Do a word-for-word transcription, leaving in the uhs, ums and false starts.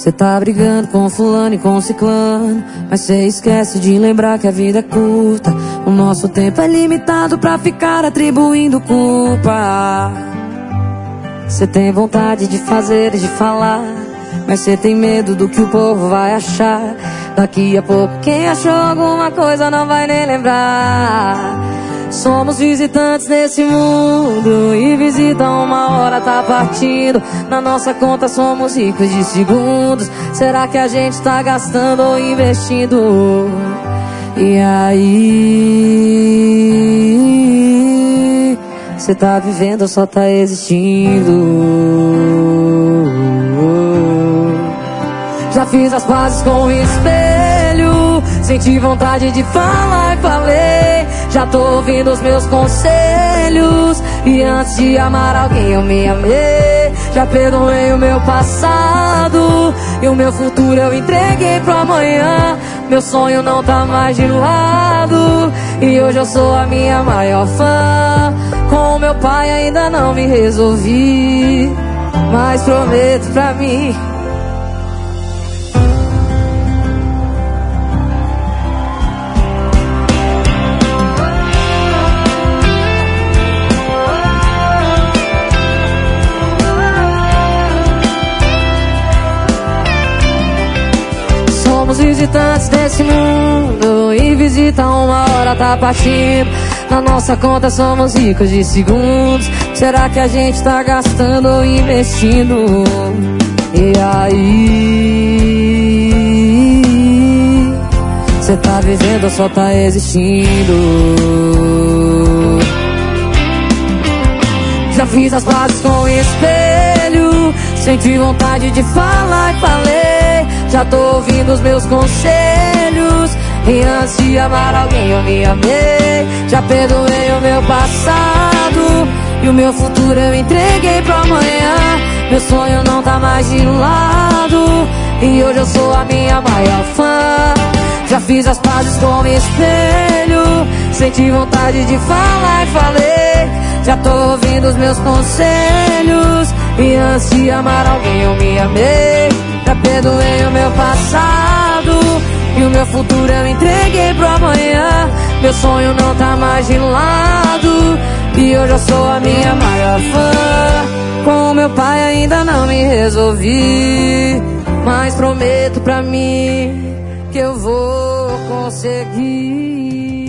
Cê tá brigando com fulano e com ciclano, mas cê esquece de lembrar que a vida é curta. O nosso tempo é limitado pra ficar atribuindo culpa. Cê tem vontade de fazer e de falar, mas cê tem medo do que o povo vai achar. Daqui a pouco quem achou alguma coisa não vai nem lembrar. Somos visitantes nesse mundo e visita uma hora tá partindo. Na nossa conta somos ricos de segundos. Será que a gente tá gastando ou investindo? E aí, cê tá vivendo ou só tá existindo? Já fiz as pazes com o espelho, senti vontade de falar e falei. Já tô ouvindo os meus conselhos, e antes de amar alguém eu me amei. Já perdoei o meu passado, e o meu futuro eu entreguei pro amanhã. Meu sonho não tá mais de lado, e hoje eu sou a minha maior fã. Com o meu pai ainda não me resolvi, mas prometo pra mim. Somos visitantes desse mundo e visita uma hora tá partindo. Na nossa conta somos ricos de segundos. Será que a gente tá gastando ou investindo? E aí, cê tá vivendo ou só tá existindo? Já fiz as pazes com o espelho, senti vontade de falar e falei. Já tô ouvindo os meus conselhos, e antes de amar alguém eu me amei. Já perdoei o meu passado, e o meu futuro eu entreguei pro amanhã. Meu sonho não tá mais de lado, e hoje eu sou a minha maior fã. Já fiz as pazes com o espelho, senti vontade de falar e falei. Já tô ouvindo os meus conselhos, e antes de amar alguém eu me amei. Já perdoei o meu passado, e o meu futuro eu entreguei pro amanhã. Meu sonho não tá mais de lado, e hoje eu sou a minha maior fã. Com meu pai ainda não me resolvi, mas prometo pra mim que eu vou conseguir.